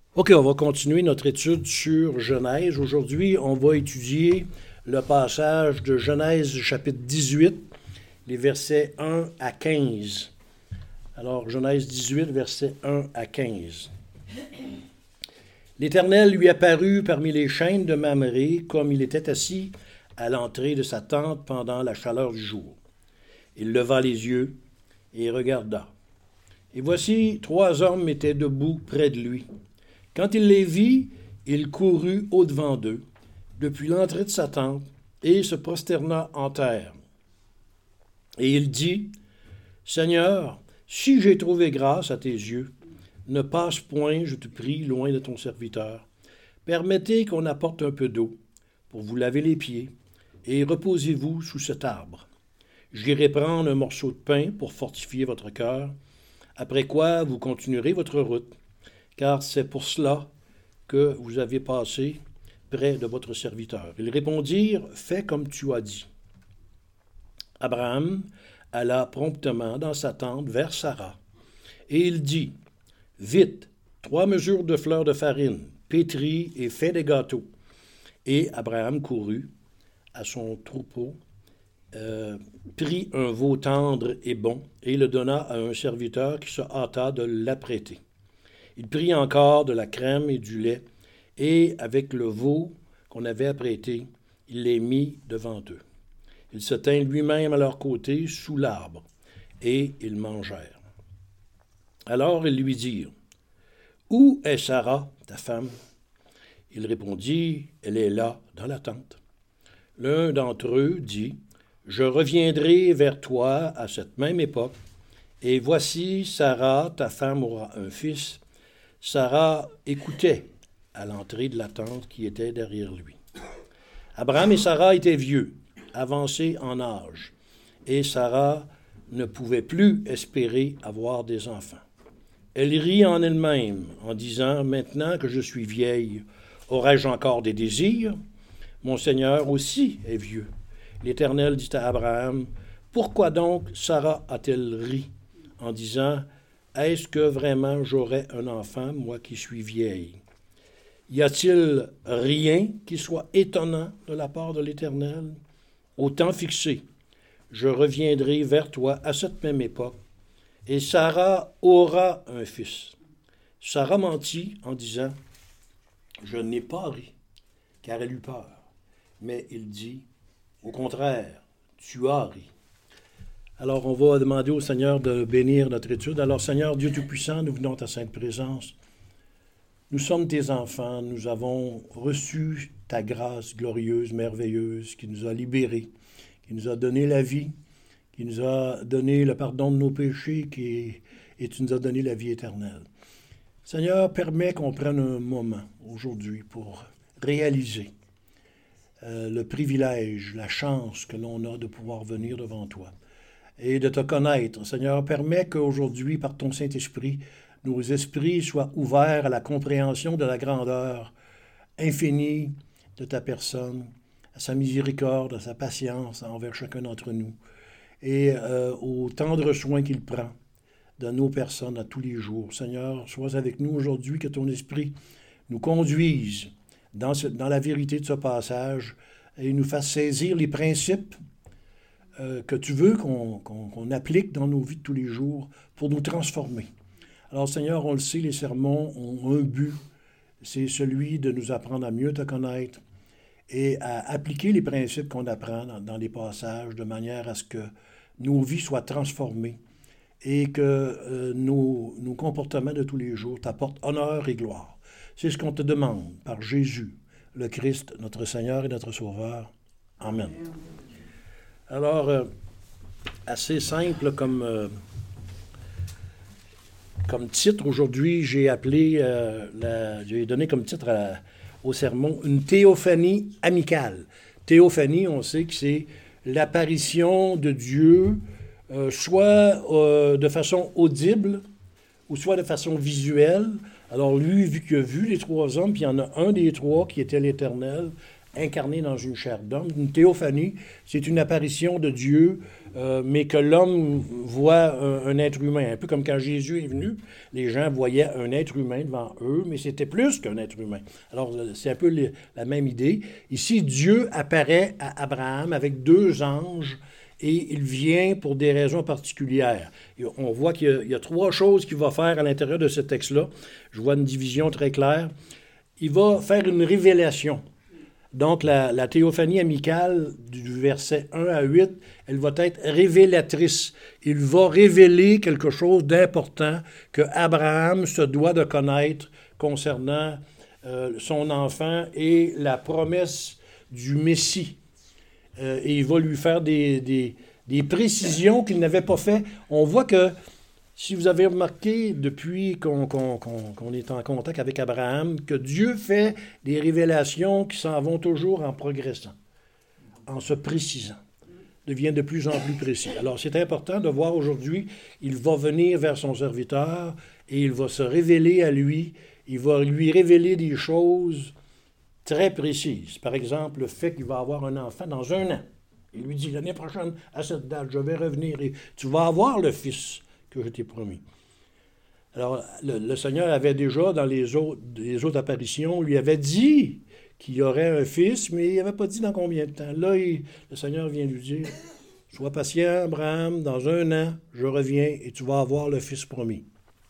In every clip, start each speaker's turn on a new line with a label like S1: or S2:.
S1: OK, on va continuer notre étude sur Genèse. Aujourd'hui, on va étudier le passage de Genèse chapitre 18, les versets 1 à 15. Alors, Genèse 18, versets 1 à 15. L'Éternel lui apparut parmi les chênes de Mamré, comme il était assis à l'entrée de sa tente pendant la chaleur du jour. Il leva les yeux et regarda. Et voici, 3 hommes étaient debout près de lui. Quand il les vit, il courut au-devant d'eux, depuis l'entrée de sa tente, et se prosterna en terre. Et il dit, « Seigneur, si j'ai trouvé grâce à tes yeux, ne passe point, je te prie, loin de ton serviteur. Permettez qu'on apporte un peu d'eau pour vous laver les pieds, et reposez-vous sous cet arbre. J'irai prendre un morceau de pain pour fortifier votre cœur, après quoi vous continuerez votre route, car c'est pour cela que vous avez passé près de votre serviteur. » Ils répondirent, « Fais comme tu as dit. » Abraham alla promptement dans sa tente vers Sarah, et il dit, « Vite, 3 mesures de fleurs de farine, pétris et fais des gâteaux. » Et Abraham courut à son troupeau, prit un veau tendre et bon, et le donna à un serviteur qui se hâta de l'apprêter. Il prit encore de la crème et du lait, et avec le veau qu'on avait apprêté, il les mit devant eux. Il se tint lui-même à leur côté sous l'arbre, et ils mangèrent. Alors ils lui dirent, « Où est Sarah, ta femme? » Il répondit, « Elle est là, dans la tente. » L'un d'entre eux dit, « Je reviendrai vers toi à cette même époque, et voici Sarah, ta femme, aura un fils. » Sarah écoutait à l'entrée de la tente qui était derrière lui. Abraham et Sarah étaient vieux, avancés en âge, et Sarah ne pouvait plus espérer avoir des enfants. Elle rit en elle-même en disant, « Maintenant que je suis vieille, aurais-je encore des désirs? Mon Seigneur aussi est vieux. » L'Éternel dit à Abraham, « Pourquoi donc Sarah a-t-elle ri en disant, « Est-ce que vraiment j'aurai un enfant, moi qui suis vieille? » Y a-t-il rien qui soit étonnant de la part de l'Éternel? Au temps fixé, je reviendrai vers toi à cette même époque, et Sarah aura un fils. Sarah mentit en disant, « Je n'ai pas ri, car elle eut peur. » Mais il dit, « Au contraire, tu as ri. » Alors, on va demander au Seigneur de bénir notre étude. Alors, Seigneur, Dieu Tout-Puissant, nous venons à ta sainte présence. Nous sommes tes enfants. Nous avons reçu ta grâce glorieuse, merveilleuse, qui nous a libérés, qui nous a donné la vie, qui nous a donné le pardon de nos péchés, et tu nous as donné la vie éternelle. Seigneur, permets qu'on prenne un moment aujourd'hui pour réaliser le privilège, la chance que l'on a de pouvoir venir devant toi et de te connaître. Seigneur, permets qu'aujourd'hui, par ton Saint-Esprit, nos esprits soient ouverts à la compréhension de la grandeur infinie de ta personne, à sa miséricorde, à sa patience envers chacun d'entre nous, et au tendre soin qu'il prend de nos personnes à tous les jours. Seigneur, sois avec nous aujourd'hui, que ton Esprit nous conduise dans la vérité de ce passage et nous fasse saisir les principes que tu veux qu'on applique dans nos vies de tous les jours pour nous transformer. Alors, Seigneur, on le sait, les sermons ont un but, c'est celui de nous apprendre à mieux te connaître et à appliquer les principes qu'on apprend dans les passages de manière à ce que nos vies soient transformées et que nos comportements de tous les jours t'apportent honneur et gloire. C'est ce qu'on te demande par Jésus, le Christ, notre Seigneur et notre Sauveur. Amen. Alors, assez simple comme titre. Aujourd'hui, j'ai donné comme titre au sermon une théophanie amicale. Théophanie, on sait que c'est l'apparition de Dieu, soit de façon audible ou soit de façon visuelle. Alors lui, vu qu'il a vu les 3 hommes, puis il y en a un des 3 qui était l'Éternel, incarné dans une chair d'homme. Une théophanie, c'est une apparition de Dieu, mais que l'homme voit un être humain. Un peu comme quand Jésus est venu, les gens voyaient un être humain devant eux, mais c'était plus qu'un être humain. Alors, c'est un peu la même idée. Ici, Dieu apparaît à Abraham avec 2 anges et il vient pour des raisons particulières. Et on voit qu'il y a 3 choses qu'il va faire à l'intérieur de ce texte-là. Je vois une division très claire. Il va faire une révélation. Donc, la théophanie amicale du verset 1 à 8, elle va être révélatrice. Il va révéler quelque chose d'important que Abraham se doit de connaître concernant son enfant et la promesse du Messie. Et il va lui faire des précisions qu'il n'avait pas fait. On voit que, si vous avez remarqué depuis qu'on est en contact avec Abraham, que Dieu fait des révélations qui s'en vont toujours en progressant, en se précisant, devient de plus en plus précis. Alors c'est important de voir aujourd'hui, il va venir vers son serviteur et il va se révéler à lui, il va lui révéler des choses très précises. Par exemple, le fait qu'il va avoir un enfant dans 1 an. Il lui dit, l'année prochaine, à cette date, je vais revenir et tu vas avoir le fils que je t'ai promis. Alors, le Seigneur avait déjà, dans les autres apparitions, lui avait dit qu'il y aurait un fils, mais il n'avait pas dit dans combien de temps. Là, le Seigneur vient lui dire, sois patient, Abraham, dans 1 an, je reviens et tu vas avoir le fils promis.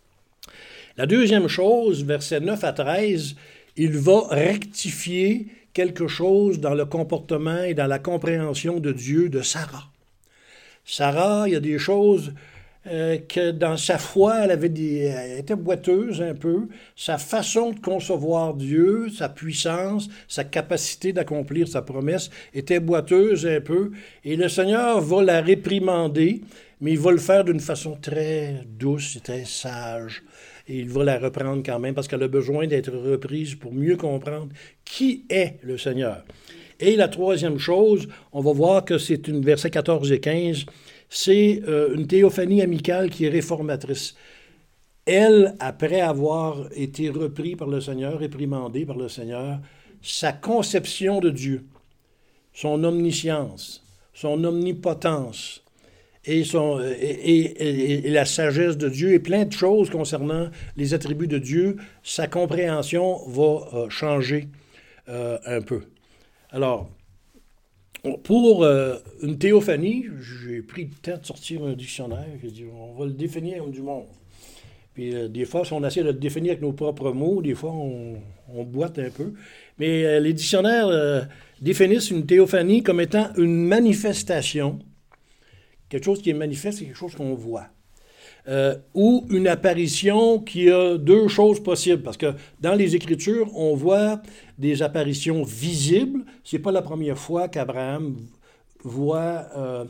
S1: La deuxième chose, versets 9 à 13, il va rectifier quelque chose dans le comportement et dans la compréhension de Dieu de Sarah. Sarah, il y a des choses que dans sa foi, elle était boiteuse un peu. Sa façon de concevoir Dieu, sa puissance, sa capacité d'accomplir sa promesse était boiteuse un peu. Et le Seigneur va la réprimander, mais il va le faire d'une façon très douce et très sage. Et il va la reprendre quand même parce qu'elle a besoin d'être reprise pour mieux comprendre qui est le Seigneur. Et la troisième chose, on va voir que c'est une versets 14 et 15, c'est une théophanie amicale qui est réformatrice. Elle, après avoir été repris par le Seigneur, réprimandée par le Seigneur, sa conception de Dieu, son omniscience, son omnipotence, et la sagesse de Dieu et plein de choses concernant les attributs de Dieu, sa compréhension va changer un peu. Alors, pour une théophanie, j'ai pris le temps de sortir un dictionnaire, j'ai dit, on va le définir du monde. Puis des fois, si on essaie de le définir avec nos propres mots, des fois, on boite un peu. Mais les dictionnaires définissent une théophanie comme étant une manifestation. Quelque chose qui est manifeste, c'est quelque chose qu'on voit. Ou une apparition qui a 2 choses possibles. Parce que dans les Écritures, on voit des apparitions visibles. Ce n'est pas la première fois qu'Abraham voit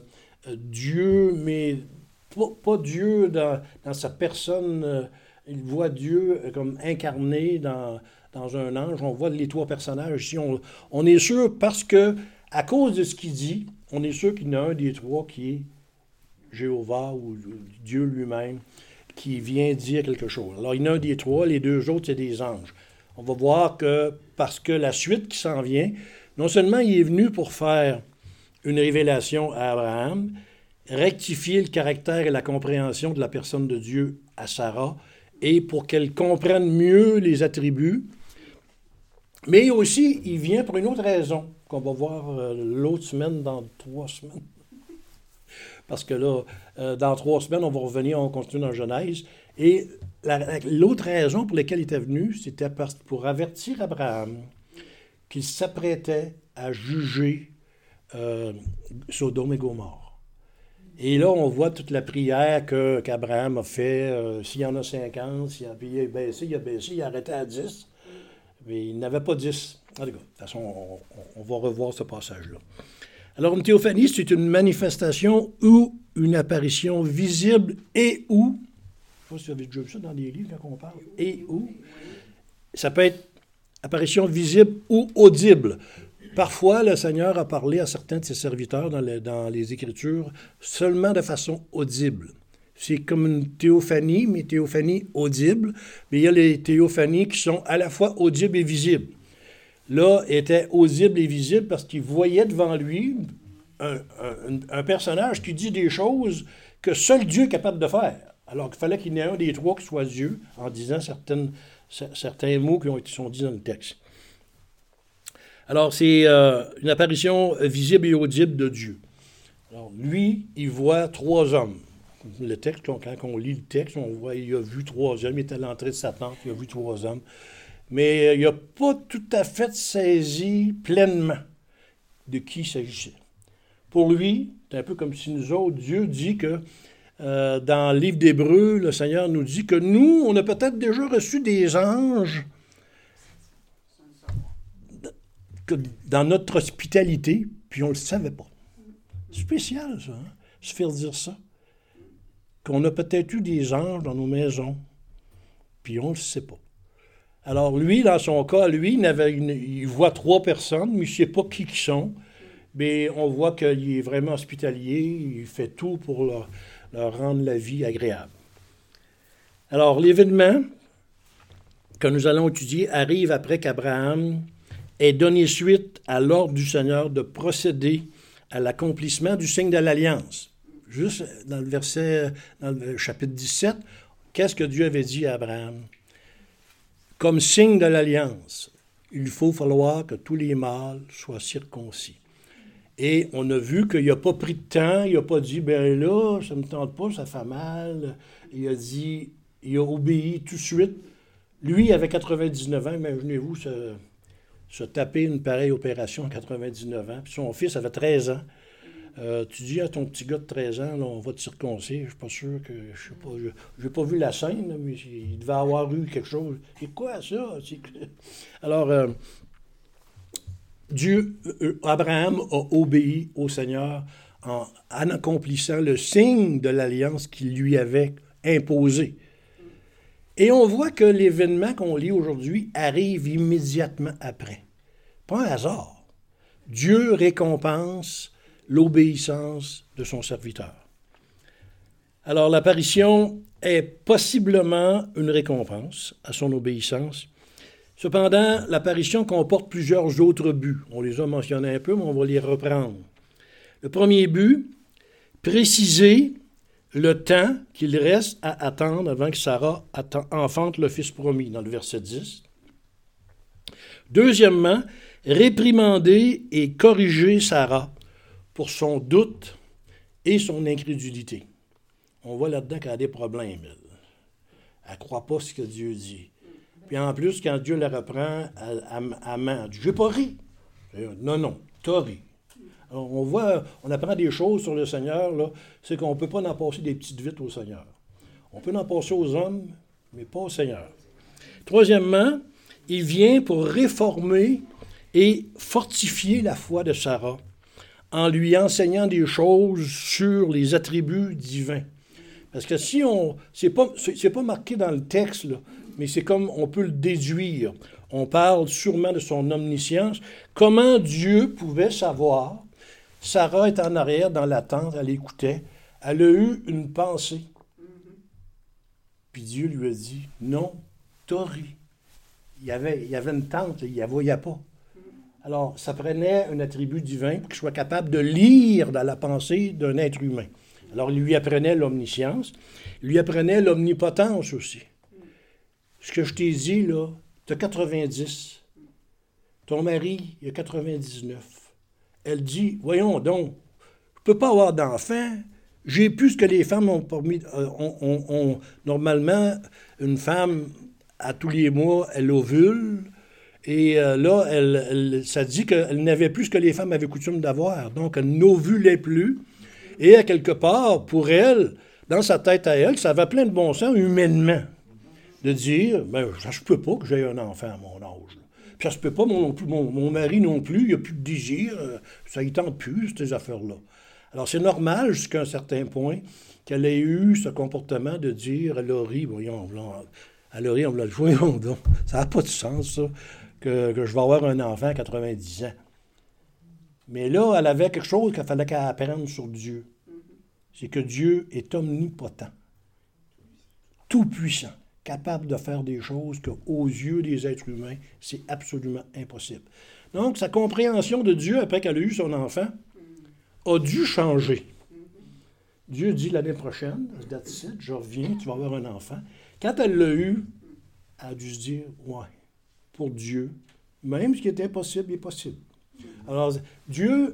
S1: Dieu, mais pas Dieu dans sa personne. Il voit Dieu comme incarné dans un ange. On voit les 3 personnages ici. On est sûr parce que, à cause de ce qu'il dit, on est sûr qu'il y en a un des 3 qui est Jéhovah ou Dieu lui-même qui vient dire quelque chose. Alors, il y en a un des 3, les 2 autres, c'est des anges. On va voir que, parce que la suite qui s'en vient, non seulement il est venu pour faire une révélation à Abraham, rectifier le caractère et la compréhension de la personne de Dieu à Sarah, et pour qu'elle comprenne mieux les attributs, mais aussi, il vient pour une autre raison, qu'on va voir l'autre semaine, dans 3 semaines. Parce que là, dans 3 semaines, on va revenir, on continue dans Genèse. Et l'autre raison pour laquelle il était venu, c'était pour avertir Abraham qu'il s'apprêtait à juger Sodome et Gomorrhe. Et là, on voit toute la prière qu'Abraham a fait. S'il y en a 50, il a baissé, il a arrêté à 10. Mais il n'avait pas 10. En tout cas, de toute façon, on va revoir ce passage-là. Alors, une théophanie, c'est une manifestation ou une apparition visible et ou, je ne sais pas si vous avez déjà vu ça dans des livres quand on parle, et ou, ça peut être apparition visible ou audible. Parfois, le Seigneur a parlé à certains de ses serviteurs dans les Écritures seulement de façon audible. C'est comme une théophanie, mais théophanie audible. Mais il y a les théophanies qui sont à la fois audibles et visibles. là, était audible et visible parce qu'il voyait devant lui un personnage qui dit des choses que seul Dieu est capable de faire. Alors qu'il fallait qu'il y ait un des trois qui soit Dieu en disant certains mots qui sont dits dans le texte. Alors, c'est une apparition visible et audible de Dieu. Alors, lui, il voit trois hommes. Le texte, quand on lit le texte, on voit qu'il a vu trois hommes. Il est à l'entrée de sa tente, il a vu trois hommes. Mais il n'a pas tout à fait saisi pleinement de qui il s'agissait. Pour lui, c'est un peu comme si nous autres, Dieu dit que dans le livre d'Hébreux, le Seigneur nous dit que nous, on a peut-être déjà reçu des anges dans notre hospitalité, puis on ne le savait pas. C'est spécial, ça, hein? Se faire dire ça. Qu'on a peut-être eu des anges dans nos maisons, puis on ne le sait pas. Alors lui, dans son cas, il voit trois personnes, mais il ne sait pas qui sont. Mais on voit qu'il est vraiment hospitalier, il fait tout pour leur rendre la vie agréable. Alors, l'événement que nous allons étudier arrive après qu'Abraham ait donné suite à l'ordre du Seigneur de procéder à l'accomplissement du signe de l'Alliance. Juste dans le chapitre 17, qu'est-ce que Dieu avait dit à Abraham? Comme signe de l'Alliance, il faut falloir que tous les mâles soient circoncis. Et on a vu qu'il n'a pas pris de temps, il n'a pas dit, ben là, ça ne me tente pas, ça fait mal. Il a obéi tout de suite. Lui, il avait 99 ans, imaginez-vous se taper une pareille opération à 99 ans. Puis son fils avait 13 ans. Tu dis à ton petit gars de 13 ans, là, on va te circoncire. Je ne suis pas sûr que... Je n'ai pas vu la scène, là, mais il devait avoir eu quelque chose. C'est quoi ça? Alors, Abraham a obéi au Seigneur en accomplissant le signe de l'alliance qu'il lui avait imposé. Et on voit que l'événement qu'on lit aujourd'hui arrive immédiatement après. Pas un hasard. Dieu récompense l'obéissance de son serviteur. Alors, l'apparition est possiblement une récompense à son obéissance. Cependant, l'apparition comporte plusieurs autres buts. On les a mentionnés un peu, mais on va les reprendre. Le premier but, préciser le temps qu'il reste à attendre avant que Sarah enfante le fils promis, dans le verset 10. Deuxièmement, réprimander et corriger Sarah pour son doute et son incrédulité. On voit là-dedans qu'elle a des problèmes. Elle ne croit pas ce que Dieu dit. Puis en plus, quand Dieu la reprend, elle ment. Je n'ai pas ri. Non, tu as ri. Alors, on apprend des choses sur le Seigneur, là, c'est qu'on ne peut pas en passer des petites vites au Seigneur. On peut en passer aux hommes, mais pas au Seigneur. Troisièmement, il vient pour réformer et fortifier la foi de Sarah en lui enseignant des choses sur les attributs divins. Parce que si c'est pas marqué dans le texte, là, mais c'est comme on peut le déduire. On parle sûrement de son omniscience. Comment Dieu pouvait savoir? Sarah est en arrière dans la tente, elle écoutait. Elle a eu une pensée. Puis Dieu lui a dit, non, t'as ri. Il y avait une tente, il ne la voyait pas. Alors, ça prenait un attribut divin pour qu'il soit capable de lire dans la pensée d'un être humain. Alors, il lui apprenait l'omniscience, il lui apprenait l'omnipotence aussi. Ce que je t'ai dit, là, tu as 90. Ton mari, il a 99. Elle dit, voyons donc, je ne peux pas avoir d'enfant. J'ai plus ce que les femmes ont permis. Normalement, une femme, à tous les mois, elle ovule. Et là, ça dit qu'elle n'avait plus ce que les femmes avaient coutume d'avoir. Donc, elle n'ovulait plus. Et à quelque part, pour elle, dans sa tête à elle, ça avait plein de bon sens humainement. De dire, ça se peut pas que j'aie un enfant à mon âge. Puis ça se peut pas, mon mari non plus, il n'y a plus de désir, ça y tente plus, ces affaires-là. Alors, c'est normal, jusqu'à un certain point, qu'elle ait eu ce comportement de dire, à Laurie, voyons donc, ça n'a pas de sens, ça, que je vais avoir un enfant à 90 ans. Mais là, elle avait quelque chose qu'il fallait qu'elle apprenne sur Dieu. C'est que Dieu est omnipotent, tout-puissant. capable de faire des choses qu'aux yeux des êtres humains, c'est absolument impossible. Donc, sa compréhension de Dieu, après qu'elle a eu son enfant, a dû changer. Dieu dit l'année prochaine, that's it, je reviens, tu vas avoir un enfant. Quand elle l'a eu, elle a dû se dire, ouais, pour Dieu, même ce qui est impossible est possible. Alors, Dieu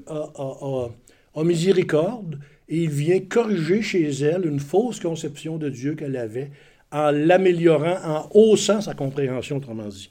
S1: a miséricorde et il vient corriger chez elle une fausse conception de Dieu qu'elle avait en l'améliorant, en haussant sa compréhension, autrement dit.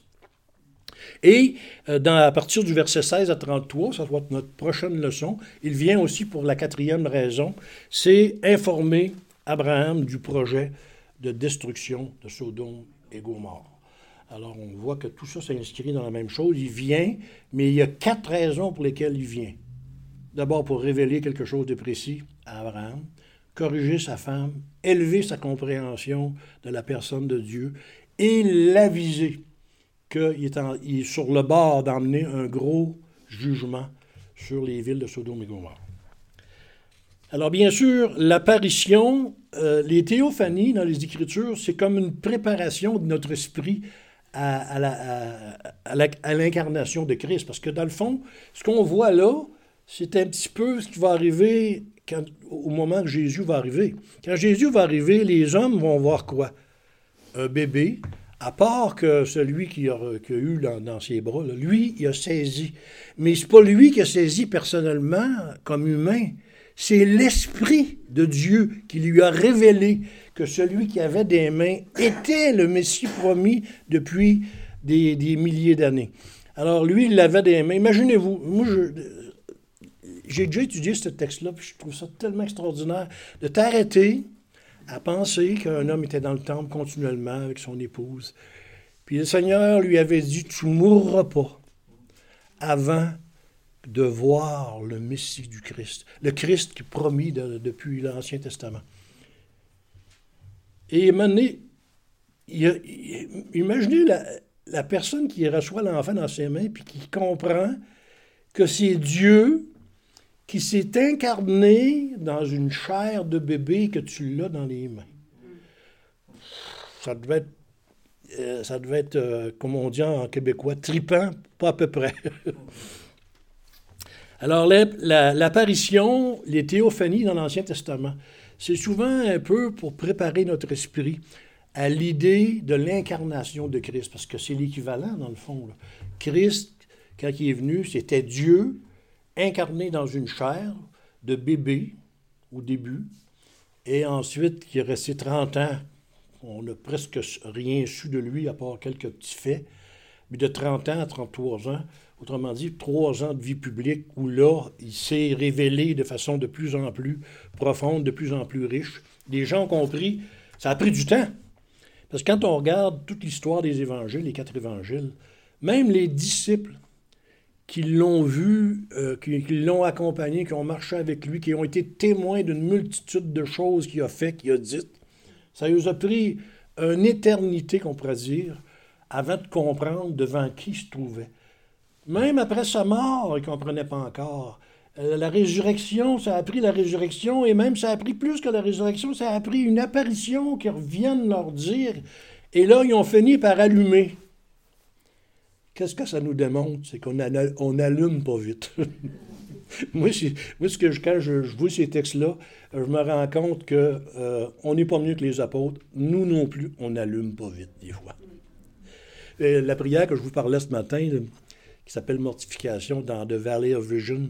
S1: Et à partir du verset 16 à 33, ça va être notre prochaine leçon, il vient aussi pour la 4e raison, c'est informer Abraham du projet de destruction de Sodome et Gomorrhe. Alors on voit que tout ça s'inscrit dans la même chose, il vient, mais il y a 4 raisons pour lesquelles il vient. D'abord pour révéler quelque chose de précis à Abraham, corriger sa femme, élever sa compréhension de la personne de Dieu et l'aviser qu'il est sur le bord d'emmener un gros jugement sur les villes de Sodome et Gomorrhe. Alors bien sûr, l'apparition, les théophanies dans les Écritures, c'est comme une préparation de notre esprit à l'incarnation de Christ. Parce que dans le fond, ce qu'on voit là, c'est un petit peu ce qui va arriver au moment que Jésus va arriver. Quand Jésus va arriver, les hommes vont voir quoi? Un bébé, à part que celui qui a eu dans ses bras, là, lui, il a saisi. Mais c'est pas lui qui a saisi personnellement, comme humain. C'est l'Esprit de Dieu qui lui a révélé que celui qui avait des mains était le Messie promis depuis des milliers d'années. Alors lui, il avait des mains. Imaginez-vous, moi, j'ai déjà étudié ce texte-là, puis je trouve ça tellement extraordinaire de t'arrêter à penser qu'un homme était dans le temple continuellement avec son épouse. Puis le Seigneur lui avait dit, tu ne mourras pas avant de voir le Messie du Christ, le Christ qui est promis depuis l'Ancien Testament. Et imaginez la personne qui reçoit l'enfant dans ses mains puis qui comprend que c'est Dieu qui s'est incarné dans une chair de bébé et que tu l'as dans les mains. Ça devait être, comme on dit en québécois, tripant, pas à peu près. Alors, l'apparition, les théophanies dans l'Ancien Testament, c'est souvent un peu pour préparer notre esprit à l'idée de l'incarnation de Christ, parce que c'est l'équivalent, dans le fond. Là. Christ, quand il est venu, c'était Dieu incarné dans une chair de bébé, au début, et ensuite, qui est resté 30 ans. On n'a presque rien su de lui, à part quelques petits faits, mais de 30 ans à 33 ans, autrement dit, 3 ans de vie publique où là, il s'est révélé de façon de plus en plus profonde, de plus en plus riche. Les gens ont compris, ça a pris du temps. Parce que quand on regarde toute l'histoire des évangiles, les 4 évangiles, même les disciples qui l'ont vu, qui l'ont accompagné, qui ont marché avec lui, qui ont été témoins d'une multitude de choses qu'il a fait, qu'il a dites, ça lui a pris une éternité, qu'on pourrait dire, avant de comprendre devant qui il se trouvait. Même après sa mort, ils ne comprenaient pas encore. La résurrection, ça a pris la résurrection, et même ça a pris plus que la résurrection, ça a pris une apparition qui revienne leur dire. Et là, ils ont fini par allumer. Qu'est-ce que ça nous démontre? C'est qu'on n'allume pas vite. Moi, quand je vois ces textes-là, je me rends compte qu'on n'est pas mieux que les apôtres. Nous non plus, on n'allume pas vite, des fois. Et la prière que je vous parlais ce matin, qui s'appelle Mortification dans The Valley of Vision,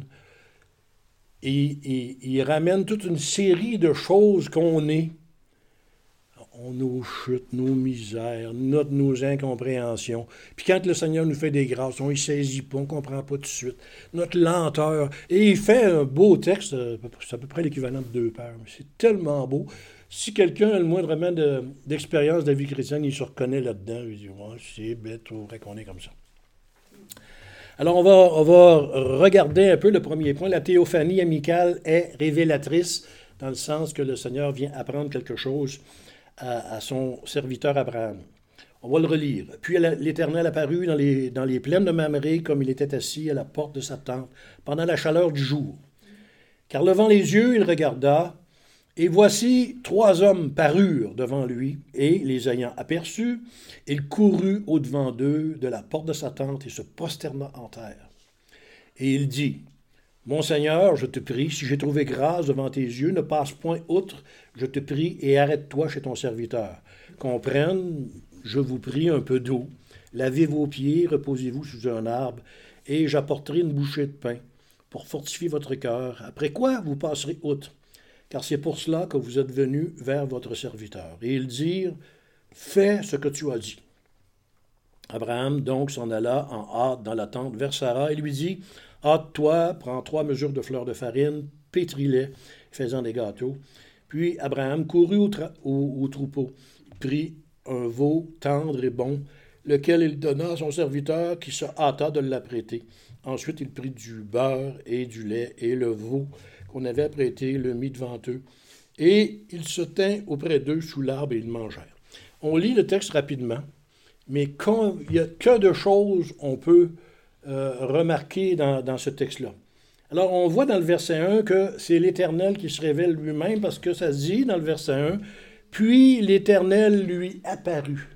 S1: il ramène toute une série de choses qu'on est. Nos chutes, nos misères, nos incompréhensions. Puis quand le Seigneur nous fait des grâces, on ne saisit pas, on ne comprend pas tout de suite. Notre lenteur. Et il fait un beau texte, c'est à peu près l'équivalent de 2 pages. C'est tellement beau. Si quelqu'un a le moindrement d'expérience de la vie chrétienne, il se reconnaît là-dedans. Il dit, ouais, c'est bête, on vrai qu'on est comme ça. Alors, on va regarder un peu le premier point. La théophanie amicale est révélatrice, dans le sens que le Seigneur vient apprendre quelque chose à son serviteur Abraham. On va le relire. Puis l'Éternel apparut dans les plaines de Mamré, comme il était assis à la porte de sa tente, pendant la chaleur du jour. Car levant les yeux, il regarda, Et voici 3 hommes parurent devant lui, et, les ayant aperçus, il courut au-devant d'eux de la porte de sa tente et se prosterna en terre. Et il dit, « Mon Seigneur, je te prie, si j'ai trouvé grâce devant tes yeux, ne passe point outre, je te prie, et arrête-toi chez ton serviteur. Qu'on prenne, je vous prie, un peu d'eau, lavez vos pieds, reposez-vous sous un arbre, et j'apporterai une bouchée de pain pour fortifier votre cœur, après quoi vous passerez outre. Car c'est pour cela que vous êtes venus vers votre serviteur. » Et ils dirent, « Fais ce que tu as dit. » Abraham donc s'en alla en hâte dans la tente vers Sarah et lui dit, « Hâte-toi, prends 3 mesures de fleurs de farine, pétris-les, faisant des gâteaux. » Puis Abraham courut au troupeau, prit un veau tendre et bon, lequel il donna à son serviteur qui se hâta de l'apprêter. Ensuite il prit du beurre et du lait et le veau qu'on avait apprêté, le mit devant eux, et il se tint auprès d'eux sous l'arbre et ils mangèrent. On lit le texte rapidement, mais il y a que de choses on peut remarquer dans ce texte-là. Alors, on voit dans le verset 1 que c'est l'Éternel qui se révèle lui-même, parce que ça se dit dans le verset 1, « Puis l'Éternel lui apparut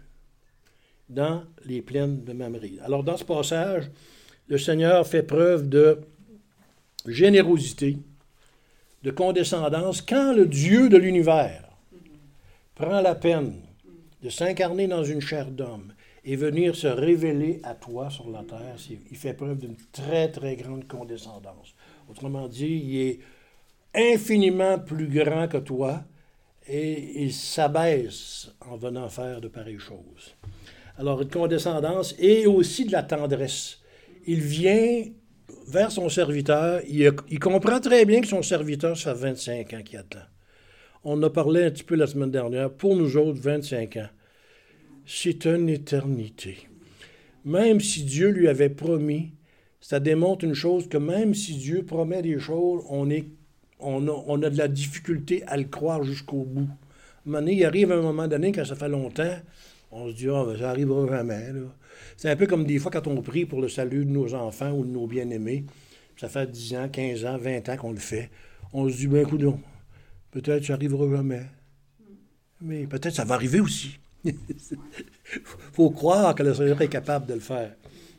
S1: dans les plaines de Mamré. » Alors, dans ce passage, le Seigneur fait preuve de générosité, de condescendance, quand le Dieu de l'univers prend la peine de s'incarner dans une chair d'homme et venir se révéler à toi sur la terre, il fait preuve d'une très, très grande condescendance. Autrement dit, il est infiniment plus grand que toi et il s'abaisse en venant faire de pareilles choses. Alors, une condescendance et aussi de la tendresse. Il vient vers son serviteur, il comprend très bien que son serviteur, ça fait 25 ans qu'il attend. On en a parlé un petit peu la semaine dernière. Pour nous autres, 25 ans, c'est une éternité. Même si Dieu lui avait promis, ça démontre une chose, que même si Dieu promet des choses, on a de la difficulté à le croire jusqu'au bout. À un moment donné, il arrive un moment donné, quand ça fait longtemps, on se dit, ben, ça n'arrivera jamais, là. C'est un peu comme des fois quand on prie pour le salut de nos enfants ou de nos bien-aimés. Ça fait 10 ans, 15 ans, 20 ans qu'on le fait. On se dit, ben écoute, peut-être ça n'arrivera jamais. Mais peut-être ça va arriver aussi. Il faut croire que le Seigneur est capable de le faire.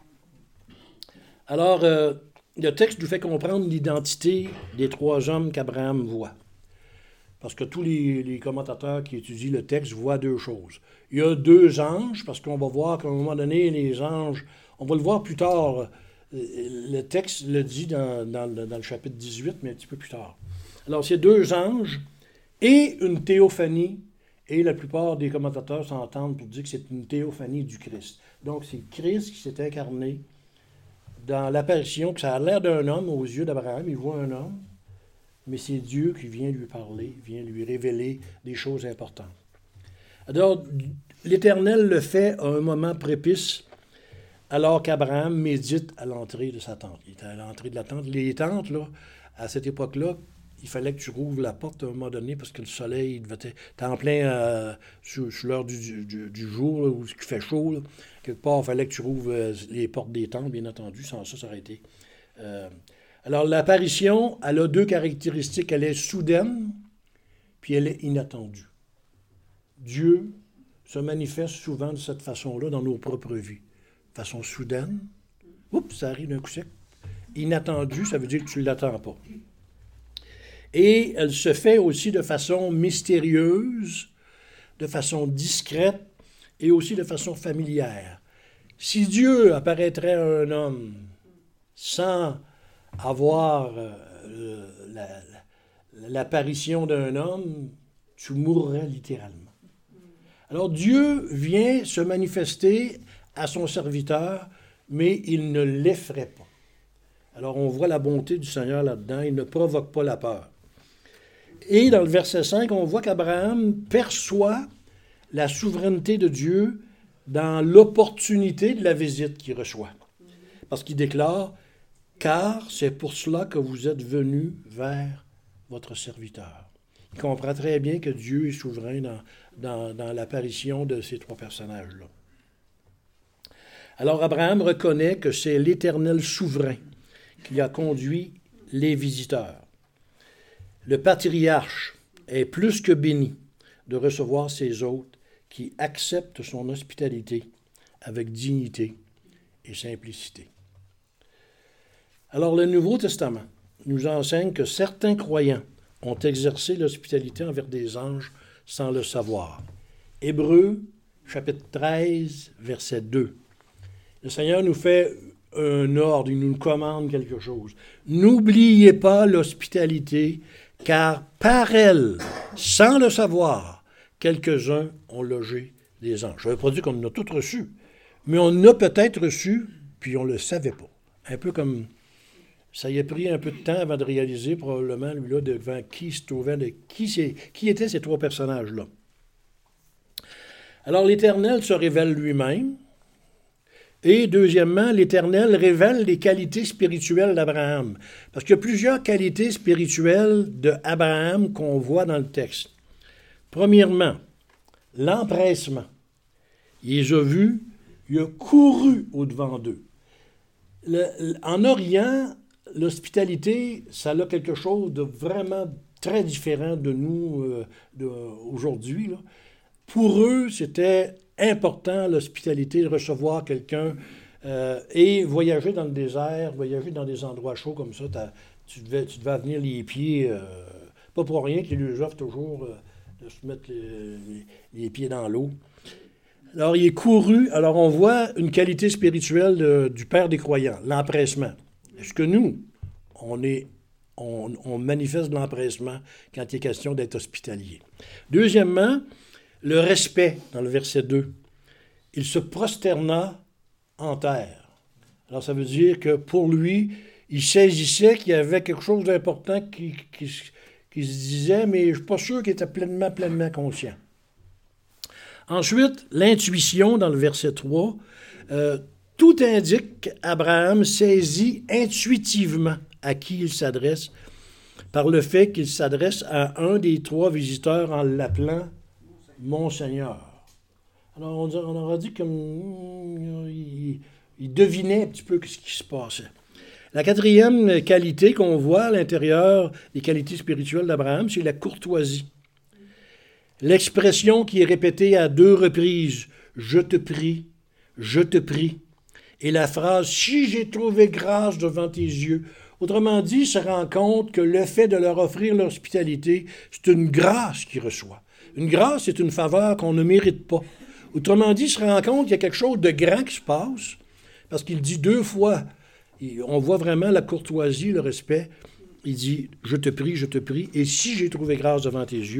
S1: Alors, le texte nous fait comprendre l'identité des 3 hommes qu'Abraham voit. Parce que tous les commentateurs qui étudient le texte voient 2 choses. Il y a 2 anges, parce qu'on va voir qu'à un moment donné, les anges, on va le voir plus tard, le texte le dit dans le chapitre 18, mais un petit peu plus tard. Alors, c'est 2 anges et une théophanie, et la plupart des commentateurs s'entendent pour dire que c'est une théophanie du Christ. Donc, c'est Christ qui s'est incarné dans l'apparition, que ça a l'air d'un homme aux yeux d'Abraham, il voit un homme, mais c'est Dieu qui vient lui parler, vient lui révéler des choses importantes. Alors, l'Éternel le fait à un moment prépice, alors qu'Abraham médite à l'entrée de sa tente. Il est à l'entrée de la tente. Les tentes, là, à cette époque-là, il fallait que tu rouvres la porte à un moment donné parce que le soleil devait être en plein sur l'heure du jour, là, où il fait chaud. Là. Quelque part, il fallait que tu rouvres les portes des tentes, bien entendu. Sans ça, ça aurait été... Alors, l'apparition, elle a 2 caractéristiques. Elle est soudaine, puis elle est inattendue. Dieu se manifeste souvent de cette façon-là dans nos propres vies. De façon soudaine. Oups, ça arrive d'un coup sec. Inattendu, ça veut dire que tu ne l'attends pas. Et elle se fait aussi de façon mystérieuse, de façon discrète et aussi de façon familière. Si Dieu apparaîtrait à un homme sans avoir l'apparition d'un homme, tu mourrais littéralement. Alors Dieu vient se manifester à son serviteur, mais il ne l'effraie pas. Alors on voit la bonté du Seigneur là-dedans, il ne provoque pas la peur. Et dans le verset 5, on voit qu'Abraham perçoit la souveraineté de Dieu dans l'opportunité de la visite qu'il reçoit. Parce qu'il déclare, « Car c'est pour cela que vous êtes venus vers votre serviteur. » Il comprend très bien que Dieu est souverain dans l'apparition de ces 3 personnages-là. Alors Abraham reconnaît que c'est l'Éternel souverain qui a conduit les visiteurs. Le patriarche est plus que béni de recevoir ces hôtes qui acceptent son hospitalité avec dignité et simplicité. Alors, le Nouveau Testament nous enseigne que certains croyants ont exercé l'hospitalité envers des anges sans le savoir. Hébreux, chapitre 13, verset 2. Le Seigneur nous fait un ordre, il nous commande quelque chose. N'oubliez pas l'hospitalité, car par elle, sans le savoir, quelques-uns ont logé des anges. Ça ne veut pas dire qu'on en a tous reçu, mais on en a peut-être reçu, puis on ne le savait pas. Un peu comme ça y a pris un peu de temps avant de réaliser, probablement, lui-là, devant qui se trouvait, qui étaient ces trois personnages-là. Alors, l'Éternel se révèle lui-même. Et deuxièmement, l'Éternel révèle les qualités spirituelles d'Abraham. Parce qu'il y a plusieurs qualités spirituelles d'Abraham qu'on voit dans le texte. Premièrement, l'empressement. Il les a vus, il a couru au-devant d'eux. En Orient, l'hospitalité, ça a quelque chose de vraiment très différent de nous aujourd'hui, là. Pour eux, c'était important, l'hospitalité, de recevoir quelqu'un et voyager dans le désert, voyager dans des endroits chauds comme ça. Tu devais venir les pieds, pas pour rien qu'ils lui offrent toujours de se mettre les pieds dans l'eau. Alors, il est couru. Alors, on voit une qualité spirituelle du Père des croyants, l'empressement. Est-ce que nous, on manifeste de l'empressement quand il est question d'être hospitalier? Deuxièmement, le respect, dans le verset 2. Il se prosterna en terre. Alors, ça veut dire que pour lui, il saisissait qu'il y avait quelque chose d'important qui se disait, mais je ne suis pas sûr qu'il était pleinement conscient. Ensuite, l'intuition, dans le verset 3. Tout indique qu'Abraham saisit intuitivement à qui il s'adresse par le fait qu'il s'adresse à un des trois visiteurs en l'appelant Mon Seigneur. Alors, on aurait dit qu'il devinait un petit peu ce qui se passait. La quatrième qualité qu'on voit à l'intérieur des qualités spirituelles d'Abraham, c'est la courtoisie. L'expression qui est répétée à 2 reprises, « Je te prie, je te prie », et la phrase « Si j'ai trouvé grâce devant tes yeux ». Autrement dit, il se rend compte que le fait de leur offrir l'hospitalité, c'est une grâce qu'il reçoit. Une grâce, c'est une faveur qu'on ne mérite pas. Autrement dit, il se rend compte qu'il y a quelque chose de grand qui se passe, parce qu'il dit 2 fois, on voit vraiment la courtoisie, le respect. Il dit « Je te prie, et si j'ai trouvé grâce devant tes yeux ».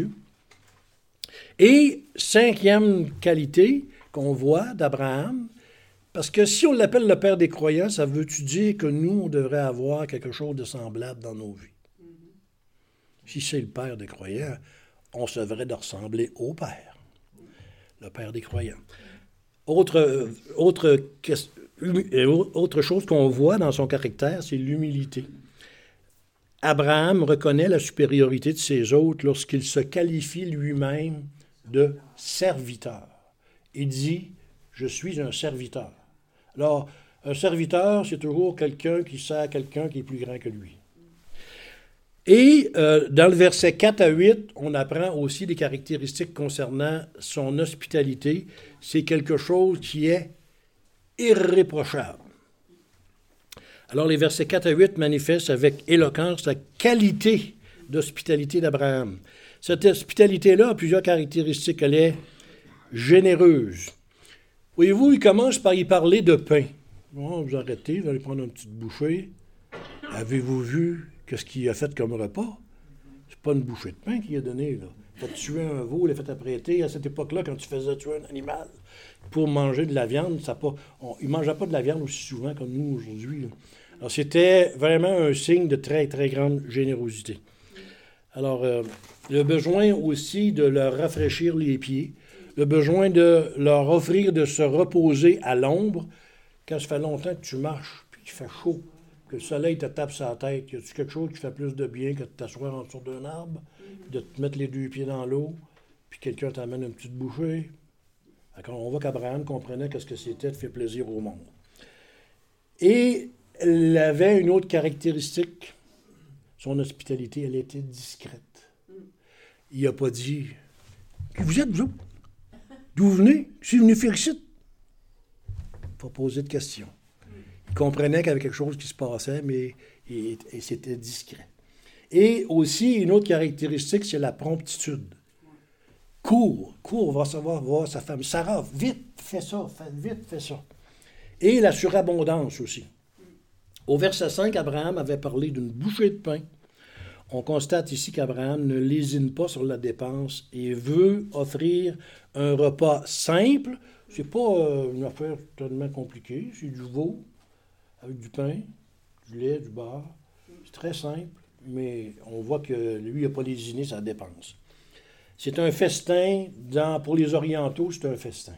S1: Et 5e qualité qu'on voit d'Abraham, parce que si on l'appelle le Père des croyants, ça veut-tu dire que nous, on devrait avoir quelque chose de semblable dans nos vies? Si c'est le Père des croyants, on se devrait de ressembler au Père, le Père des croyants. Autre chose qu'on voit dans son caractère, c'est l'humilité. Abraham reconnaît la supériorité de ses hôtes lorsqu'il se qualifie lui-même de serviteur. Il dit « Je suis un serviteur ». Alors, un serviteur, c'est toujours quelqu'un qui sert quelqu'un qui est plus grand que lui. Et dans le verset 4 à 8, on apprend aussi des caractéristiques concernant son hospitalité. C'est quelque chose qui est irréprochable. Alors, les versets 4 à 8 manifestent avec éloquence la qualité d'hospitalité d'Abraham. Cette hospitalité-là a plusieurs caractéristiques. Elle est généreuse. Voyez-vous, il commence par y parler de pain. Bon, vous arrêtez, vous allez prendre une petite bouchée. Avez-vous vu qu'est-ce qu'il a fait comme repas? C'est pas une bouchée de pain qu'il a donné, là. Il a tué un veau, il a fait apprêter. À cette époque-là, quand tu faisais tuer un animal pour manger de la viande, il ne mangeait pas de la viande aussi souvent comme nous aujourd'hui, là. Alors, c'était vraiment un signe de très, très grande générosité. Alors, le besoin aussi de leur rafraîchir les pieds, le besoin de leur offrir de se reposer à l'ombre, quand ça fait longtemps que tu marches, puis qu'il fait chaud, que le soleil te tape sur la tête, y a-tu quelque chose qui fait plus de bien que de t'asseoir en dessous d'un arbre, de te mettre les 2 pieds dans l'eau, puis quelqu'un t'amène une petite bouchée? On voit qu'Abraham comprenait qu'est-ce que c'était de faire plaisir au monde. Et elle avait une autre caractéristique, son hospitalité, elle était discrète. Il n'a pas dit « Qui vous êtes, vous autres? D'où vous venez? Si vous venez faire ici? » Pas poser de questions. Il comprenait qu'il y avait quelque chose qui se passait, mais et c'était discret. Et aussi, une autre caractéristique, c'est la promptitude. Cours, va savoir voir sa femme. Sarah, vite, fais ça, vite, fais ça. Et la surabondance aussi. Au verset 5, Abraham avait parlé d'une bouchée de pain. On constate ici qu'Abraham ne lésine pas sur la dépense et veut offrir un repas simple. C'est pas une affaire tellement compliquée. C'est du veau avec du pain, du lait, du beurre. C'est très simple, mais on voit que lui, il n'a pas lésiné sa dépense. C'est un festin, pour les Orientaux, c'est un festin.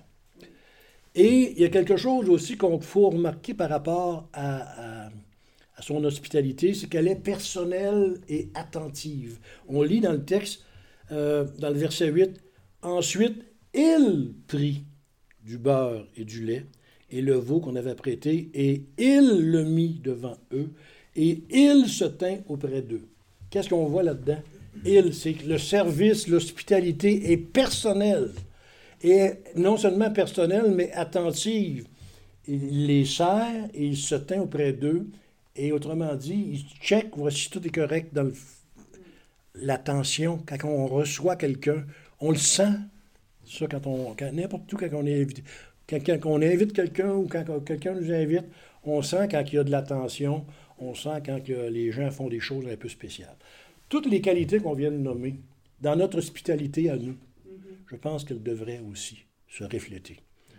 S1: Et il y a quelque chose aussi qu'il faut remarquer par rapport à son hospitalité, c'est qu'elle est personnelle et attentive. On lit dans le texte, dans le verset 8, « Ensuite, il prit du beurre et du lait et le veau qu'on avait prêté, et il le mit devant eux, et il se tint auprès d'eux. » Qu'est-ce qu'on voit là-dedans? Il, c'est que le service, l'hospitalité est personnelle. Et non seulement personnelle, mais attentive. Il les sert et il se tint auprès d'eux. Et autrement dit, il check, voici tout est correct dans l'attention. Quand on reçoit quelqu'un, on le sent. Ça, n'importe où, quand on est invité. Quand on invite quelqu'un ou quand quelqu'un nous invite, on sent quand il y a de l'attention, on sent quand les gens font des choses un peu spéciales. Toutes les qualités qu'on vient de nommer, dans notre hospitalité à nous, je pense qu'elles devraient aussi se refléter.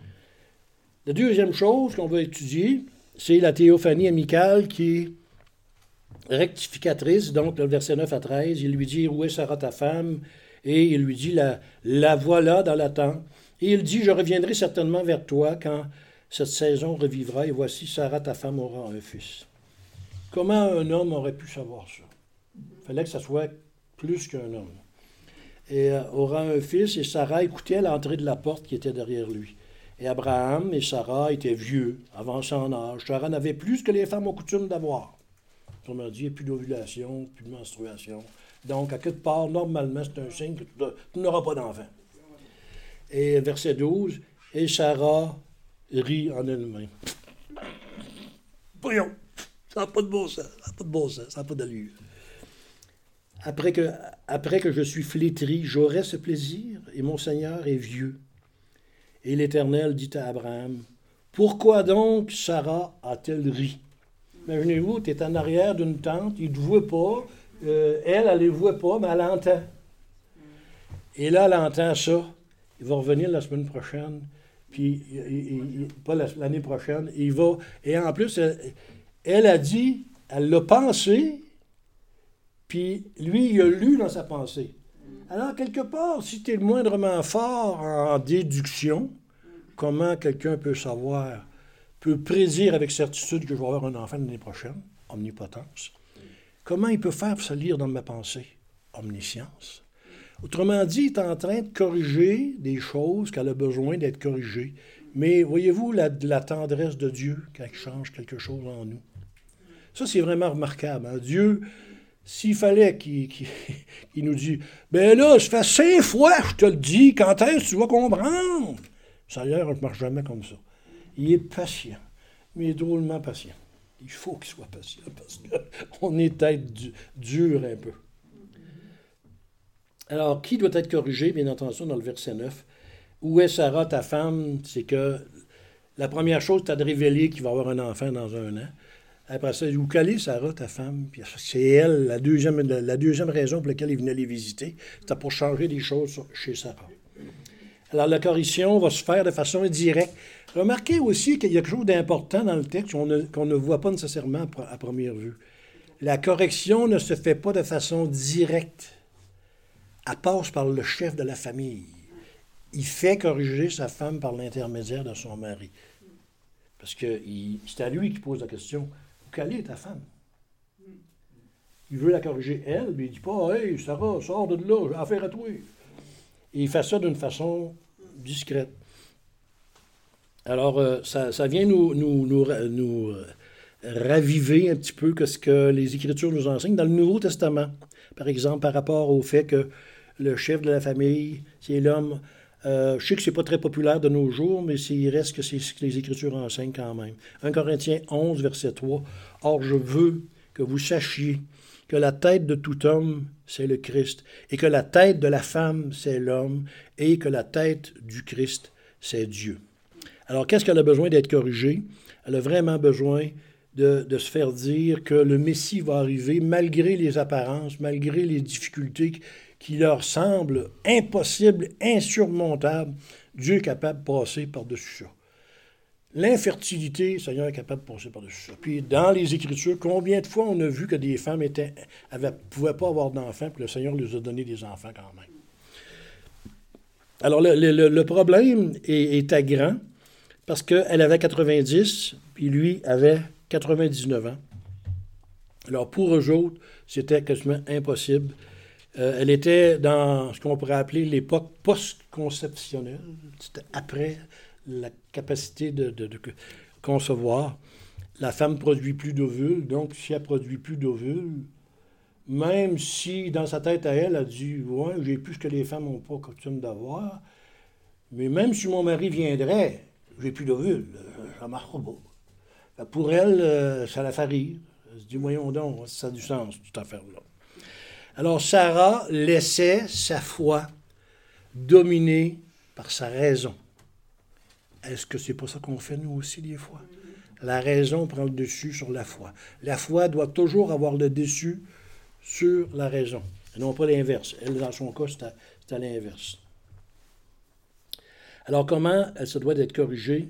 S1: La deuxième chose qu'on va étudier, c'est la théophanie amicale qui est rectificatrice. Donc, le verset 9 à 13, il lui dit « Où est Sarah ta femme? » Et il lui dit la voilà dans la tente. Et il dit « Je reviendrai certainement vers toi quand cette saison revivra, et voici Sarah ta femme aura un fils. » Comment un homme aurait pu savoir ça? Il fallait que ça soit plus qu'un homme. Et aura un fils, et Sarah écoutait à l'entrée de la porte qui était derrière lui. Et Abraham et Sarah étaient vieux, avancés en âge. Sarah n'avait plus que les femmes ont coutume d'avoir. Autrement dit, il n'y a plus d'ovulation, plus de menstruation. Donc, à quelque part, normalement, c'est un signe que tu n'auras pas d'enfant. Et verset 12, et Sarah rit en elle-même. Voyons, ça n'a pas de bon sens, ça n'a pas d'allure. Après que je suis flétri, j'aurai ce plaisir, et mon Seigneur est vieux. Et l'Éternel dit à Abraham, « Pourquoi donc Sarah a-t-elle ri? » Imaginez-vous, tu es en arrière d'une tente, il ne te voit pas, elle ne les voit pas, mais elle entend. Et là, elle entend ça. Il va revenir la semaine prochaine, puis pas l'année prochaine, il va... Et en plus, elle a dit, elle l'a pensé, puis lui, il a lu dans sa pensée. Alors, quelque part, si tu es moindrement fort en déduction, comment quelqu'un peut savoir, peut prédire avec certitude que je vais avoir un enfant l'année prochaine, omnipotence, comment il peut faire pour se lire dans ma pensée? Omniscience. Autrement dit, il est en train de corriger des choses qu'elle a besoin d'être corrigées. Mais voyez-vous la tendresse de Dieu quand il change quelque chose en nous? Ça, c'est vraiment remarquable. Hein? Dieu... S'il fallait qu'il nous dise « Ben là, ça fait 5 fois que je te le dis, quand est-ce que tu vas comprendre? » Ça a l'air, on ne marche jamais comme ça. Il est patient, mais il est drôlement patient. Il faut qu'il soit patient, parce qu'on est peut-être dur un peu. Alors, qui doit être corrigé? Bien entendu, dans le verset 9. « Où est Sarah, ta femme? » C'est que la première chose, tu as de révéler qu'il va avoir un enfant dans 1 an. Après ça, où est Sarah, ta femme? Puis c'est elle, la deuxième raison pour laquelle il venait les visiter. C'était pour changer des choses chez Sarah. Alors, la correction va se faire de façon indirecte. Remarquez aussi qu'il y a quelque chose d'important dans le texte qu'on ne voit pas nécessairement à première vue. La correction ne se fait pas de façon directe. Elle passe par le chef de la famille. Il fait corriger sa femme par l'intermédiaire de son mari. Parce que c'est à lui qui pose la question. Quelle est ta femme? Il veut la corriger, elle, mais il ne dit pas « Hey, Sarah, sors de là, j'ai affaire à toi. » Et il fait ça d'une façon discrète. Alors, ça vient nous raviver un petit peu ce que les Écritures nous enseignent dans le Nouveau Testament. Par exemple, par rapport au fait que le chef de la famille, c'est l'homme. Je sais que c'est pas très populaire de nos jours, mais il reste que c'est ce que les Écritures enseignent quand même. 1 Corinthiens 11, verset 3. « Or, je veux que vous sachiez que la tête de tout homme, c'est le Christ, et que la tête de la femme, c'est l'homme, et que la tête du Christ, c'est Dieu. » Alors, qu'est-ce qu'elle a besoin d'être corrigée? Elle a vraiment besoin de se faire dire que le Messie va arriver malgré les apparences, malgré les difficultés qui leur semblent impossibles, insurmontables. Dieu est capable de passer par-dessus ça. L'infertilité, le Seigneur est capable de passer par-dessus ça. Puis dans les Écritures, combien de fois on a vu que des femmes ne pouvaient pas avoir d'enfants, puis le Seigneur leur a donné des enfants quand même. Alors le problème était grand, parce qu'elle avait 90, puis lui avait 99 ans. Alors pour eux autres, c'était quasiment impossible. Elle était dans ce qu'on pourrait appeler l'époque post-conceptionnelle. C'était après la capacité de concevoir. La femme ne produit plus d'ovules, donc si elle ne produit plus d'ovules, même si dans sa tête à elle, elle dit « Ouais, j'ai plus ce que les femmes n'ont pas coutume d'avoir, mais même si mon mari viendrait, j'ai plus d'ovules, ça ne marchera pas. » Pour elle, ça la fait rire. Elle se dit « Voyons donc, ça a du sens, cette affaire-là. » Alors Sarah laissait sa foi dominer par sa raison. Est-ce que c'est pas ça qu'on fait nous aussi des fois? La raison prend le dessus sur la foi. La foi doit toujours avoir le dessus sur la raison, et non pas l'inverse. Elle, dans son cas, c'est à l'inverse. Alors comment elle se doit d'être corrigée?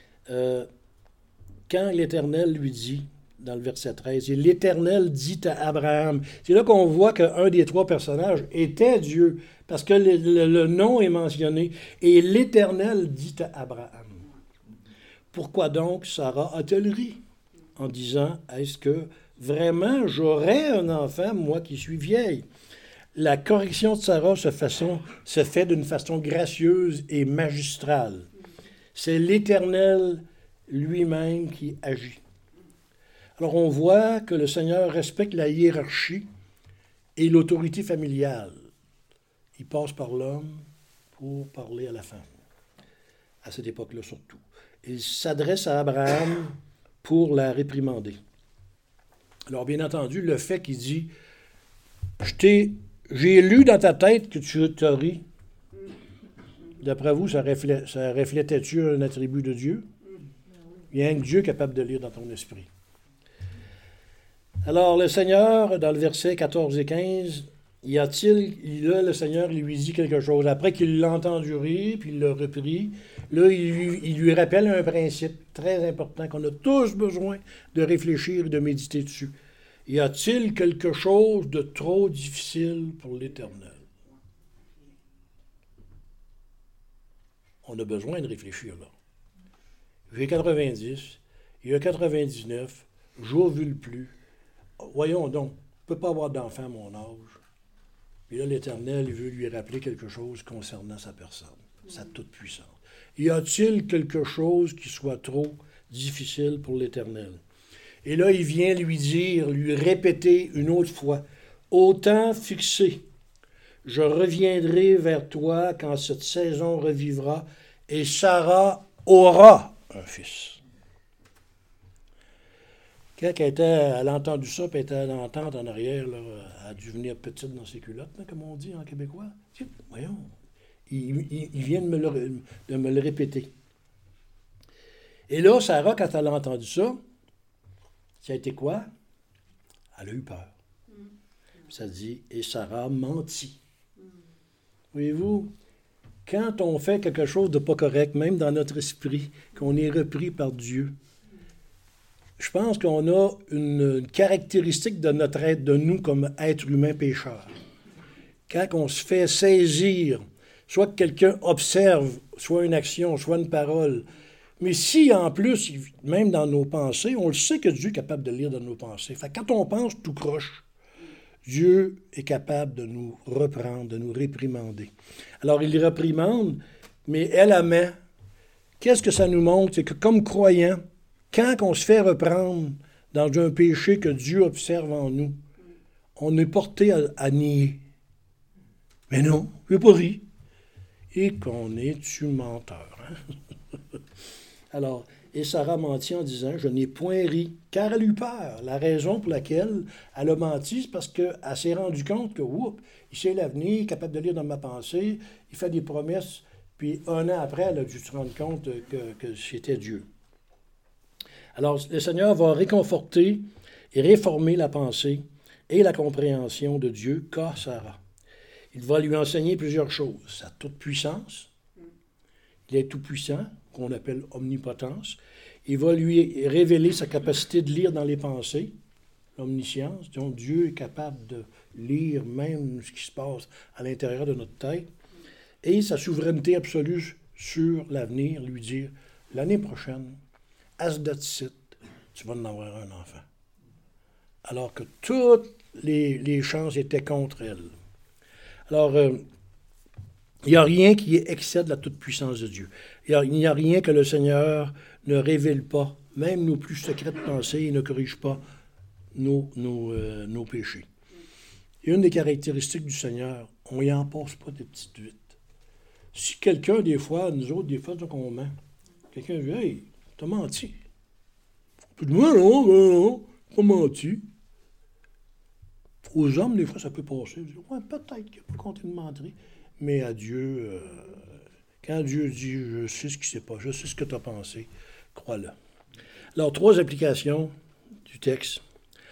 S1: Quand l'Éternel lui dit, dans le verset 13, « Et l'Éternel dit à Abraham », c'est là qu'on voit qu'un des trois personnages était Dieu, parce que le nom est mentionné, « Et l'Éternel dit à Abraham ». Pourquoi donc Sarah a-t-elle ri en disant, « Est-ce que vraiment j'aurai un enfant, moi qui suis vieille? » La correction de Sarah se fait d'une façon gracieuse et magistrale. C'est l'Éternel lui-même qui agit. Alors on voit que le Seigneur respecte la hiérarchie et l'autorité familiale. Il passe par l'homme pour parler à la femme, à cette époque-là surtout. Il s'adresse à Abraham pour la réprimander. Alors bien entendu, le fait qu'il dit « J'ai lu dans ta tête que tu te ris », d'après vous, ça reflétait-tu un attribut de Dieu? Il y a un Dieu capable de lire dans ton esprit. Alors, le Seigneur, dans le verset 14 et 15, là, le Seigneur lui dit quelque chose. Après qu'il l'a entendu rire, puis il l'a repris, là, il lui rappelle un principe très important qu'on a tous besoin de réfléchir et de méditer dessus. Y a-t-il quelque chose de trop difficile pour l'Éternel? On a besoin de réfléchir là. J'ai 90, il y a 99, j'ovule plus. Voyons donc, je ne peux pas avoir d'enfant à mon âge. Puis là, l'Éternel, il veut lui rappeler quelque chose concernant sa personne, sa toute-puissance. Y a-t-il quelque chose qui soit trop difficile pour l'Éternel? Et là, il vient lui répéter une autre fois, « Au temps fixé, je reviendrai vers toi quand cette saison revivra, et Sarah aura un fils. » Quand elle a entendu ça, puis elle était dans la tente en arrière, là, elle a dû venir petite dans ses culottes, là, comme on dit en québécois. Voyons, il vient de me le répéter. Et là, Sarah, quand elle a entendu ça, ça a été quoi? Elle a eu peur. Ça dit, et Sarah mentit. Voyez-vous, quand on fait quelque chose de pas correct, même dans notre esprit, qu'on est repris par Dieu, je pense qu'on a une caractéristique de notre être, de nous comme être humain pécheur. Quand on se fait saisir, soit que quelqu'un observe, soit une action, soit une parole, mais si en plus, même dans nos pensées, on le sait que Dieu est capable de lire dans nos pensées. Fait que quand on pense tout croche, Dieu est capable de nous reprendre, de nous réprimander. Alors, il les réprimande, mais elle admet. Qu'est-ce que ça nous montre? C'est que comme croyants, quand on se fait reprendre dans un péché que Dieu observe en nous, on est porté à nier. Mais non, je n'ai pas ri. Et qu'on est-tu menteur, hein? Alors, et Sarah mentit en disant, je n'ai point ri, car elle eut peur. La raison pour laquelle elle a menti, c'est parce qu'elle s'est rendue compte que, il sait l'avenir, capable de lire dans ma pensée, il fait des promesses, puis un an après, elle a dû se rendre compte que c'était Dieu. Alors, le Seigneur va réconforter et réformer la pensée et la compréhension de Dieu qu'a Sarah. Il va lui enseigner plusieurs choses. Sa toute-puissance, il est tout-puissant, qu'on appelle omnipotence. Il va lui révéler sa capacité de lire dans les pensées, l'omniscience. Donc, Dieu est capable de lire même ce qui se passe à l'intérieur de notre tête. Et sa souveraineté absolue sur l'avenir, lui dire, l'année prochaine, à ce date-ci, tu vas en avoir un enfant. Alors que toutes les chances étaient contre elle. Alors, il n'y a rien qui excède la toute-puissance de Dieu. Il n'y a rien que le Seigneur ne révèle pas, même nos plus secrètes pensées, et ne corrige pas nos péchés. Et une des caractéristiques du Seigneur, on n'y en passe pas des petites huîtres. Si quelqu'un, des fois, nous autres, des fois, on ment. Quelqu'un dit, hey, t'as menti. Puis moi, non, pas menti. Aux hommes, des fois, ça peut passer. Ouais, peut-être qu'il n'y a pas compté de menterie. Mais à Dieu, quand Dieu dit, je sais ce qui s'est passé, je sais ce que tu as pensé, crois-le. Alors, 3 applications du texte.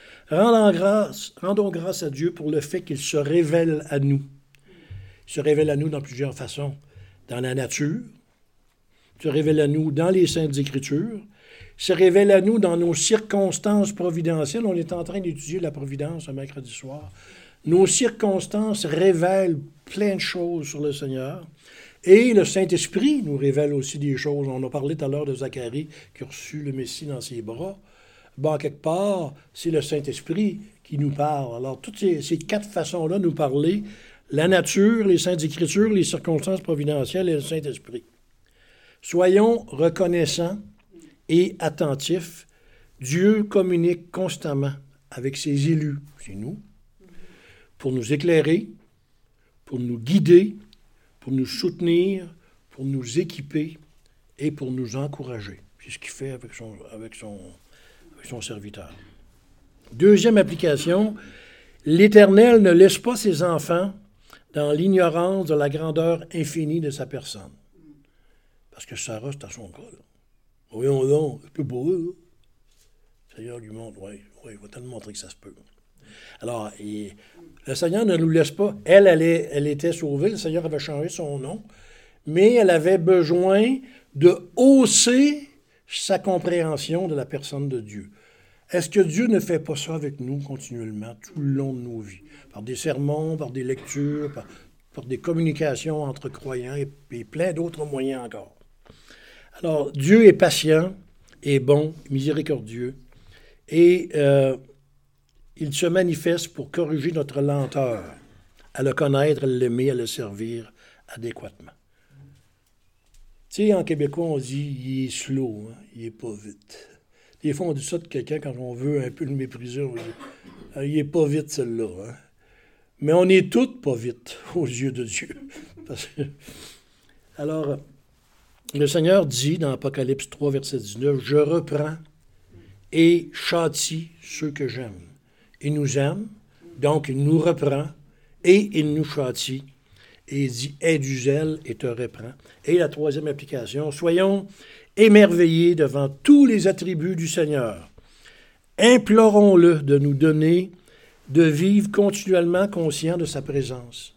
S1: Rendons grâce à Dieu pour le fait qu'il se révèle à nous. Il se révèle à nous dans plusieurs façons. Dans la nature, il se révèle à nous dans les Saintes Écritures, il se révèle à nous dans nos circonstances providentielles. On est en train d'étudier la providence un mercredi soir. Nos circonstances révèlent plein de choses sur le Seigneur. Et le Saint-Esprit nous révèle aussi des choses. On a parlé tout à l'heure de Zacharie qui a reçu le Messie dans ses bras. Bon, quelque part, c'est le Saint-Esprit qui nous parle. Alors, toutes ces 4 façons-là nous parler, la nature, les Saintes Écritures, les circonstances providentielles et le Saint-Esprit. Soyons reconnaissants et attentifs. Dieu communique constamment avec ses élus, c'est nous, pour nous éclairer, pour nous guider, pour nous soutenir, pour nous équiper et pour nous encourager. C'est ce qu'il fait avec son serviteur. Deuxième application, l'Éternel ne laisse pas ses enfants dans l'ignorance de la grandeur infinie de sa personne. Parce que Sarah, c'est à son cas. Là. Voyons donc, c'est pas là. Le Seigneur lui montre, oui, il va te montrer que ça se peut. Alors, le Seigneur ne nous laisse pas. Elle était sauvée, le Seigneur avait changé son nom, mais elle avait besoin de hausser sa compréhension de la personne de Dieu. Est-ce que Dieu ne fait pas ça avec nous continuellement, tout le long de nos vies? Par des sermons, par des lectures, par des communications entre croyants et plein d'autres moyens encore. Alors, Dieu est patient, est bon, miséricordieux, et il se manifeste pour corriger notre lenteur, à le connaître, à l'aimer, à le servir adéquatement. Tu sais, en québécois, on dit « il est slow hein? », il n'est pas vite. Des fois, on dit ça de quelqu'un quand on veut un peu le mépriser. On dit « il n'est pas vite, celle-là hein? ». Mais on est tous pas vite aux yeux de Dieu. Alors, le Seigneur dit dans Apocalypse 3, verset 19, « Je reprends et châtie ceux que j'aime. » Il nous aime, donc il nous reprend et il nous châtie. Et il dit, aie du zèle et te reprend. Et la 3e application, soyons émerveillés devant tous les attributs du Seigneur. Implorons-le de nous donner de vivre continuellement conscients de sa présence.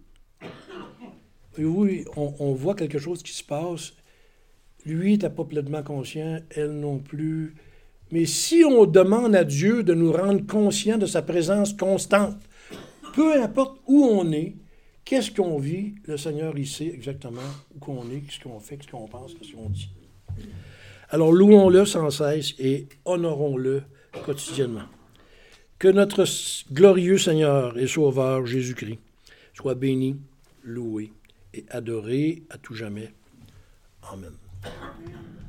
S1: Et oui, on voit quelque chose qui se passe. Lui n'était pas pleinement conscient, elle non plus. Mais si on demande à Dieu de nous rendre conscients de sa présence constante, peu importe où on est, qu'est-ce qu'on vit, le Seigneur, il sait exactement où qu'on est, ce qu'on fait, ce qu'on pense, ce qu'on dit. Alors, louons-le sans cesse et honorons-le quotidiennement. Que notre glorieux Seigneur et Sauveur Jésus-Christ soit béni, loué et adoré à tout jamais. Amen.